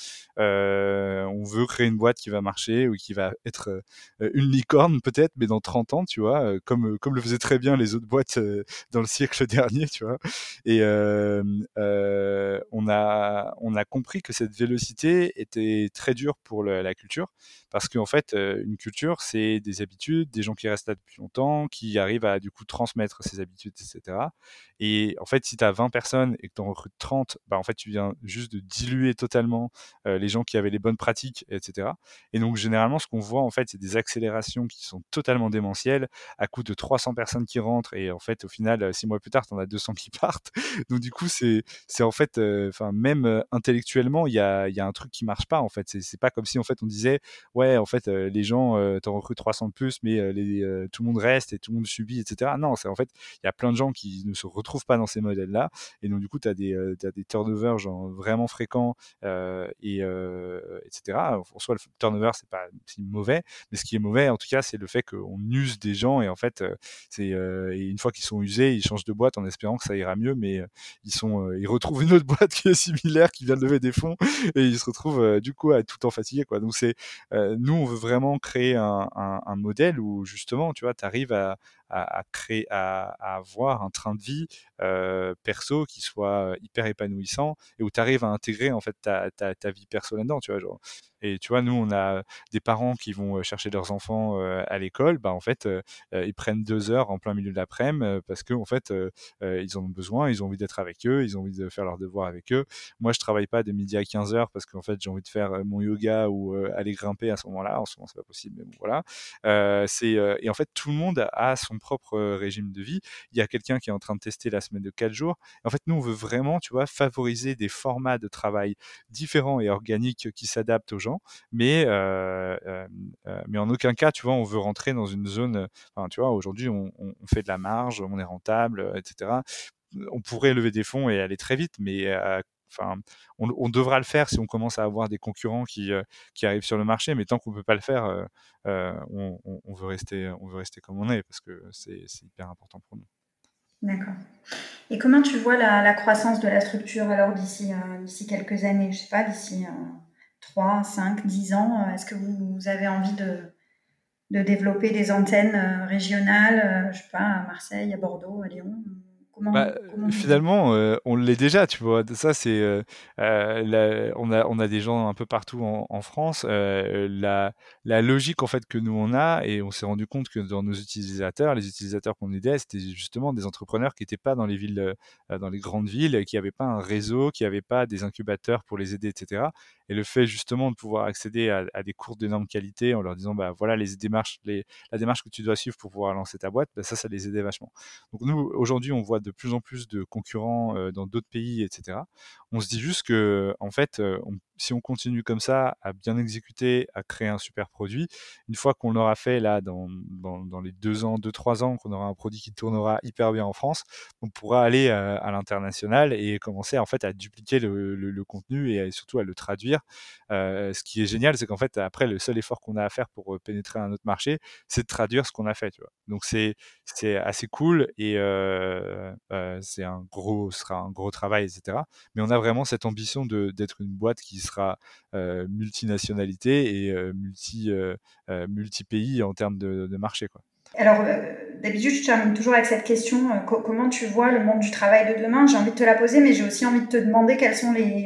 Heu, on veut créer une boîte qui va marcher ou qui va être, heu, une licorne peut-être, mais dans trente ans, tu vois? Heu, comme, heu, comme le faisaient très bien les autres boîtes, heu, dans le siècle dernier, tu vois? Et hem, heu, on a on a compris que cette vélocité était très dure pour le la culture parce qu'en fait, heu, une culture, c'est des habitudes, des gens qui restent là depuis longtemps, qui arrivent à, du coup, transmettre ces habitudes et cetera et en fait, si tu as vingt personnes et que tu en recrutes trente, bah, en fait, tu viens juste de diluer totalement, heu, les gens qui avaient les bonnes pratiques et cetera et donc généralement, ce qu'on voit, en fait, c'est des accélérations qui sont totalement démentielles à coup de trois cents personnes qui rentrent et en fait, au final, heu, six mois plus tard, tu en as deux cents qui partent. Donc du coup, c'est c'est en fait, heu, enfin même, heu, intellectuellement, il y a il y a un truc qui marche pas en fait. C'est c'est pas comme si en fait on disait: «Ouais, en fait, heu, les gens, heu, tu en recrutes trois cents de plus, mais heu, les heu, tout le monde reste et tout le monde subit et cetera». Non, c'est en fait, il y a plein de gens qui ne se retrouvent pas dans ces modèles-là et donc du coup, tu as des, heu, tu as des turnovers genre vraiment fréquents, heu et heu et cetera. En soi, le turnover, c'est pas si mauvais, mais ce qui est mauvais, en tout cas, c'est le fait qu'on use des gens et en fait, heu, c'est, heu et une fois qu'ils sont usés, ils changent de boîte en espérant que ça ira mieux, mais heu, ils sont, euh, ils retrouvent une autre boîte qui est similaire, qui vient de lever des fonds, et ils se retrouvent euh, du coup à tout le temps fatigués, quoi. Donc c'est, euh, nous, on veut vraiment créer un, un, un modèle où justement, tu vois, tu arrives à, à, à créer, à, à avoir un train de vie euh, perso qui soit hyper épanouissant et où tu arrives à intégrer en fait ta, ta, ta vie perso là-dedans, tu vois, genre. Et tu vois, nous, on a des parents qui vont chercher leurs enfants euh, à l'école, bah en fait, euh, ils prennent deux heures en plein milieu de l'après-midi euh, parce que en fait, euh, euh, ils en ont besoin, ils ont envie d'être avec eux, ils ont envie de faire leurs devoirs avec eux. Moi, je travaille pas de midi à quinze heures parce qu'en fait, j'ai envie de faire euh, mon yoga ou euh, aller grimper à ce moment-là. En ce moment, c'est pas possible, mais bon, voilà. Euh, c'est euh, et en fait, tout le monde a son propre euh, régime de vie. Il y a quelqu'un qui est en train de tester la semaine de quatre jours. En fait, nous, on veut vraiment, tu vois, favoriser des formats de travail différents et organiques qui s'adaptent aux gens, mais euh, euh, euh, mais en aucun cas, tu vois, on veut rentrer dans une zone. Enfin, tu vois, aujourd'hui, on, on, on fait de la marge, on est rentable, euh, et cetera. On pourrait lever des fonds et aller très vite, mais euh, enfin, on, on devra le faire si on commence à avoir des concurrents qui, euh, qui arrivent sur le marché. Mais tant qu'on peut pas le faire, euh, euh, on, on, on veut rester, on veut rester comme on est parce que c'est c'est hyper important pour nous. D'accord. Et comment tu vois la, la croissance de la structure alors d'ici euh, d'ici quelques années? Je sais pas, d'ici euh, trois, cinq, dix ans, euh, est-ce que vous, vous avez envie de, de développer des antennes euh, régionales, euh, je sais pas, à Marseille, à Bordeaux, à Lyon? Bah, Comment, comment heu, vous y... finalement, heu, on l'est déjà, tu vois? De ça, c'est, heu heu, la on a on a des gens un peu partout en en France. Heu, la la logique, en fait, que nous, on a et on s'est rendu compte que dans nos utilisateurs, les utilisateurs qu'on aidait, c'était justement des entrepreneurs qui étaient pas dans les villes, heu, dans les grandes villes, qui avaient pas un réseau, qui avaient pas des incubateurs pour les aider et cetera et le fait, justement, de pouvoir accéder à à des cours d'énorme qualité en leur disant: «Bah, voilà les démarches les la démarche que tu dois suivre pour pouvoir lancer ta boîte», bah, ça, ça les aidait vachement. Donc nous, aujourd'hui, on voit de plus en plus de concurrents euh, dans d'autres pays, et cetera. On se dit juste que, en fait, euh, on- si on continue comme ça, à bien exécuter, à créer un super produit, une fois qu'on l'aura fait là dans, dans, dans les deux ans, deux, trois ans, qu'on aura un produit qui tournera hyper bien en France, on pourra aller euh, à l'international et commencer en fait à dupliquer le, le- le contenu et surtout à le traduire. Euh, ce qui est génial, c'est qu'en fait, après, le seul effort qu'on a à faire pour euh, pénétrer un autre marché, c'est de traduire ce qu'on a fait, tu vois. Donc c'est c'est assez cool et euh, euh, c'est un gros, ce sera un gros travail, et cetera. Mais on a vraiment cette ambition de d'être une boîte qui sera euh, multinationalité et euh, multi euh, euh, multi pays en termes de, de marché, quoi. Alors, euh, d'habitude, je termine toujours avec cette question, euh, co- comment tu vois le monde du travail de demain? J'ai envie de te la poser, mais j'ai aussi envie de te demander quels sont les,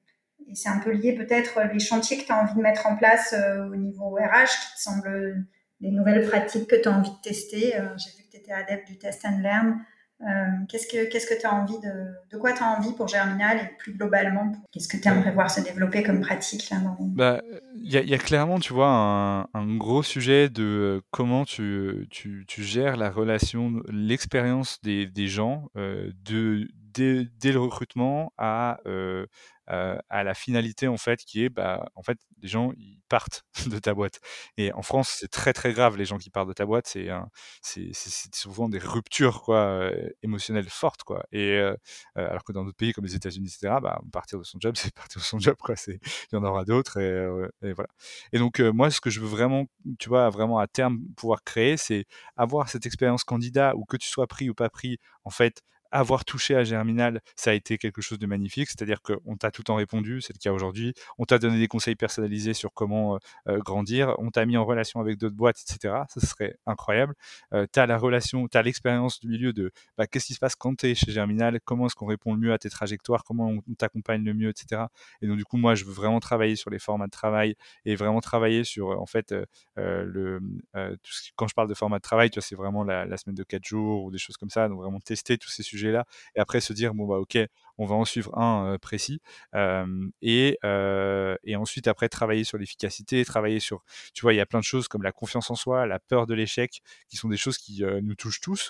et c'est un peu lié peut-être, les chantiers que tu as envie de mettre en place euh, au niveau R H, qui te semblent les nouvelles pratiques que tu as envie de tester. Euh, j'ai vu que tu étais adepte du test and learn. Euh, qu'est-ce que qu'est-ce que tu as envie de de quoi tu as envie pour Germinal et plus globalement, qu'est-ce que tu aimerais voir se développer comme pratique là dans les... Bah, il y a, il y a clairement, tu vois, un, un gros sujet de euh, comment tu, tu, tu gères la relation, l'expérience des, des gens, euh, de, dès, dès le recrutement à, euh, euh, à la finalité en fait qui est bah en fait les gens ils partent de ta boîte et en France c'est très très grave les gens qui partent de ta boîte c'est un- c'est c'est c'est souvent des ruptures quoi euh, émotionnelles fortes quoi et euh, euh, alors que dans d'autres pays comme les États-Unis etc bah partir de son job c'est partir de son job quoi c'est il y en aura d'autres et, euh, et voilà et donc euh, moi ce que je veux vraiment tu vois vraiment à terme pouvoir créer c'est avoir cette expérience candidat ou que tu sois pris ou pas pris en fait avoir touché à Germinal, ça a été quelque chose de magnifique, c'est-à-dire qu'on t'a tout le temps répondu, c'est le cas aujourd'hui, on t'a donné des conseils personnalisés sur comment euh, euh, grandir, on t'a mis en relation avec d'autres boîtes, et cetera. Ça, ce serait incroyable. Euh, tu as la relation, tu as l'expérience du milieu de bah, qu'est-ce qui se passe quand tu es chez Germinal, comment est-ce qu'on répond le mieux à tes trajectoires, comment on, on t'accompagne le mieux, et cetera. Et donc, du coup, moi, je veux vraiment travailler sur les formats de travail et vraiment travailler sur, euh, en fait, euh, euh, le, euh, tout ce qui- quand je parle de format de travail, tu vois, c'est vraiment la, la semaine de quatre jours ou des choses comme ça, donc vraiment tester tous ces sujets-là et après se dire bon bah ok, on va en suivre un euh, précis euh, et euh, et ensuite après travailler sur l'efficacité, travailler sur, tu vois, il y a plein de choses comme la confiance en soi, la peur de l'échec, qui sont des choses qui euh, nous touchent tous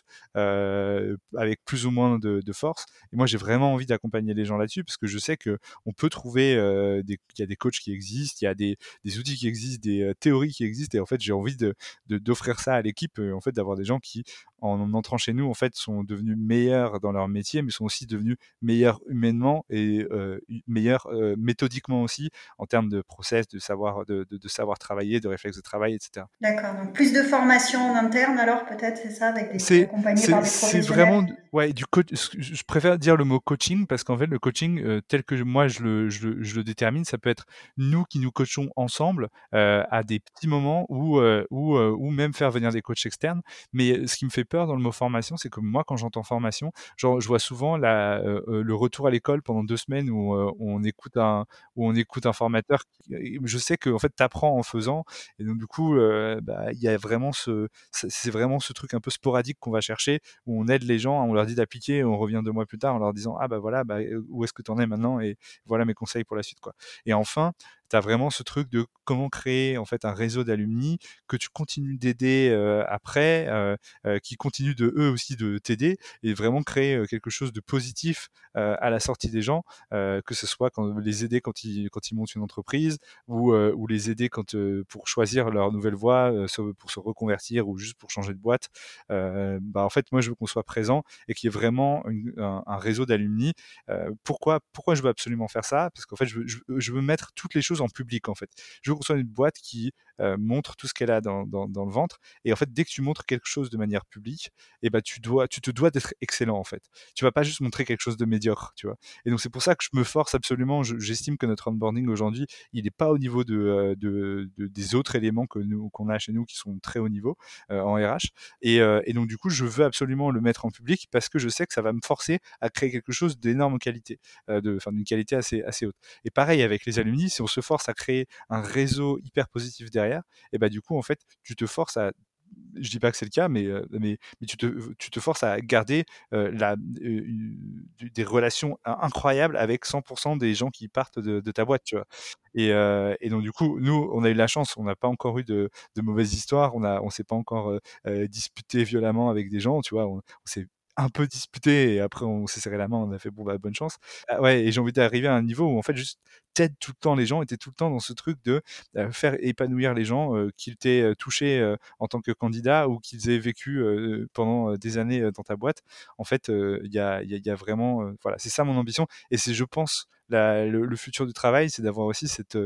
euh, avec plus ou moins de, de force. Et moi j'ai vraiment envie d'accompagner les gens là-dessus parce que je sais que on peut trouver euh, des, il y a des coachs qui existent, il y a des, des outils qui existent, des euh, théories qui existent et en fait j'ai envie de de- d'offrir ça à l'équipe, euh, en fait d'avoir des gens qui en entrant chez nous, en fait, sont devenus meilleurs dans leur métier, mais sont aussi devenus meilleurs humainement et euh, meilleurs euh, méthodiquement aussi en termes de process, de savoir, de, de, de savoir travailler, de réflexes de travail, et cetera. D'accord, donc plus de formation en interne alors peut-être, c'est ça, avec des, C'est, accompagné c'est, par des c'est professionnels. vraiment, ouais, du coach. Je préfère dire le mot coaching parce qu'en fait, le coaching, euh, tel que moi je le, je, le, je le détermine, ça peut être nous qui nous coachons ensemble euh, à des petits moments ou, euh, ou, euh, ou même faire venir des coachs externes. Mais ce qui me fait peur dans le mot formation, c'est que moi, quand j'entends formation, genre, je vois souvent la, euh, euh, le retour à l'école pendant deux semaines où, euh, où on écoute un, où on écoute un formateur. Qui, je sais que en fait, t'apprends en faisant, et donc du coup, euh, bah, il y a vraiment ce, c'est vraiment ce truc un peu sporadique qu'on va chercher, où on aide les gens, on leur dit d'appliquer, on revient deux mois plus tard en leur disant ah bah voilà, bah, où est-ce que tu en es maintenant et voilà mes conseils pour la suite quoi. Et enfin, tu as vraiment ce truc de comment créer en fait un réseau d'alumni que tu continues d'aider euh, après, euh, euh, qui continuent de eux aussi de t'aider et vraiment créer euh, quelque chose de positif euh, à la sortie des gens, euh, que ce soit quand les aider quand ils quand ils montent une entreprise ou euh, ou les aider quand euh, pour choisir leur nouvelle voie, euh, pour se reconvertir ou juste pour changer de boîte. Euh, bah en fait moi je veux qu'on soit présent et qu'il y ait vraiment une, un, un réseau d'alumni. Euh, pourquoi pourquoi je veux absolument faire ça? Parce qu'en fait je veux, je, je veux mettre toutes les choses en public en fait. Je veux qu'on soit une boîte qui euh, montre tout ce qu'elle a dans, dans, dans le ventre et en fait dès que tu montres quelque chose de manière publique et bah tu dois tu te dois d'être excellent en fait. Tu vas pas juste montrer quelque chose de médiocre, tu vois. Et donc c'est pour ça que je me force absolument. Je, j'estime que notre onboarding aujourd'hui il n'est pas au niveau de, euh, de, de des autres éléments que nous qu'on a chez nous qui sont très haut niveau euh, en R H et, euh, et donc du coup je veux absolument le mettre en public parce que je sais que ça va me forcer à créer quelque chose d'énorme qualité, euh, de enfin d'une qualité assez assez haute. Et pareil avec les alumni, si on se force à créer un réseau hyper positif derrière, et bah du coup en fait tu te forces à, je dis pas que c'est le cas, mais, euh, mais, mais tu, te, tu te forces à garder euh, la, euh, des relations incroyables avec cent pour cent des gens qui partent de, de ta boîte, tu vois. Et, euh, et donc, du coup, nous, on a eu la chance, on n'a pas encore eu de, de mauvaises histoires, on a, on s'est pas encore euh, euh, disputé violemment avec des gens, tu vois, on, on s'est un peu disputé et après on s'est serré la main, on a fait bon bah bonne chance. Ah, ouais, et j'ai envie d'arriver à un niveau où en fait juste t'aides tout le temps les gens, étaient tout le temps dans ce truc de euh, faire épanouir les gens, euh, qu'ils t'aient euh, touché euh, en tant que candidat ou qu'ils aient vécu euh, pendant euh, des années euh, dans ta boîte. En fait, il y, a, y, a, y a vraiment, euh, voilà, c'est ça mon ambition et c'est, je pense, la, le, le futur du travail, c'est d'avoir aussi cette,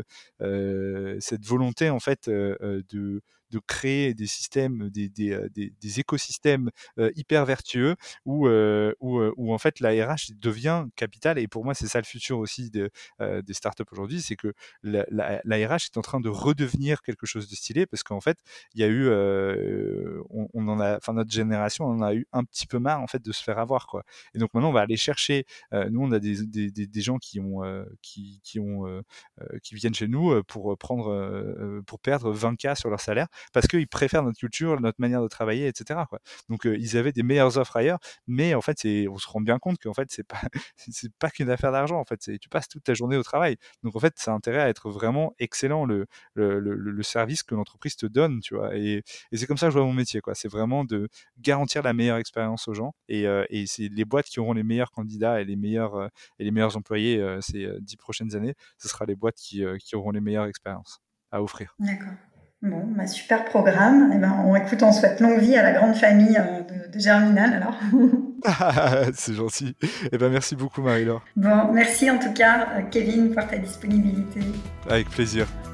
euh, cette volonté en fait euh, de de créer des systèmes, des, des, des, des écosystèmes euh, hyper vertueux où, euh, où, euh, où en fait la R H devient capitale et pour moi c'est ça le futur aussi de, euh, des startups aujourd'hui, c'est que la, la, la R H est en train de redevenir quelque chose de stylé parce qu'en fait il y a eu, euh, on, on en a, enfin notre génération on en a eu un petit peu marre en fait de se faire avoir quoi. Et donc maintenant on va aller chercher, euh, nous on a des, des, des, des gens qui ont, euh, qui, qui ont, euh, qui viennent chez nous pour prendre, euh, pour perdre vingt K sur leur salaire parce qu'ils préfèrent notre culture, notre manière de travailler, et cetera quoi. Donc euh, ils avaient des meilleures offres ailleurs, mais en fait c'est, on se rend bien compte qu'en fait c'est pas, c'est pas qu'une affaire d'argent en fait. C'est, tu passes toute ta journée au travail. Donc en fait, ça a intérêt à être vraiment excellent le, le, le, le service que l'entreprise te donne, tu vois. Et, et c'est comme ça que je vois mon métier, quoi. C'est vraiment de garantir la meilleure expérience aux gens. Et, euh, et c'est les boîtes qui auront les meilleurs candidats et les meilleurs, euh, et les meilleurs employés euh, ces euh, dix prochaines années. Ce sera les boîtes qui, euh, qui auront les meilleures expériences à offrir. D'accord. Bon, bah super programme. Eh ben, on, écoute, on souhaite longue vie à la grande famille euh, de, de Germinal, alors. C'est gentil. Eh ben, merci beaucoup, Marie-Laure. Bon, merci en tout cas, Kevin, pour ta disponibilité. Avec plaisir.